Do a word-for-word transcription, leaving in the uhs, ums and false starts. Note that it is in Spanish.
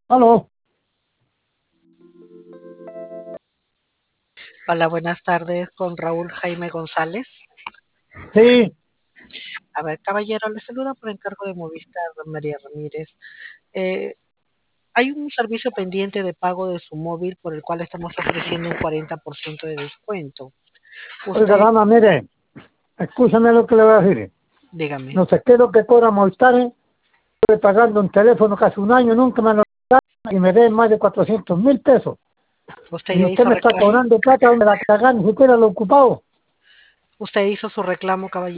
Aló, Hola, buenas tardes con Raúl Jaime González. sí, A ver, caballero, le saluda por encargo de Movistar María Ramírez. Eh, hay un servicio pendiente de pago de su móvil por el cual estamos ofreciendo un cuarenta por ciento de descuento. oiga, Usted, dama, mire, escúchame lo que le voy a decir. dígame, No sé qué es lo que cobra Movistar, ¿eh? Estoy pagando un teléfono casi un año, nunca me lo dan y me den más de cuatrocientos mil pesos. ¿usted Y ya usted hizo me está reclamo? cobrando plata donde la cagan, ni siquiera lo he ocupado. ¿Usted hizo su reclamo, caballero?